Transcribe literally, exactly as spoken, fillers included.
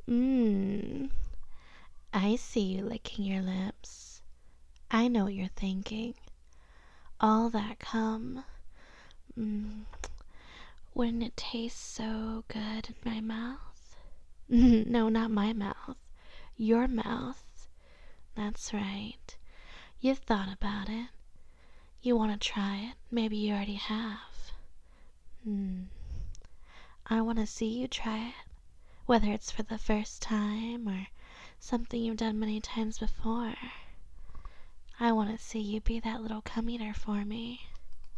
Mmm, I see you licking your lips. I know what you're thinking. All that cum. Mmm, wouldn't it taste so good in my mouth? No, not my mouth. Your mouth. That's right. You've thought about it. You want to try it. Maybe you already have. Hmm. I want to see you try it. Whether it's for the first time or something you've done many times before. I want to see you be that little cum eater for me.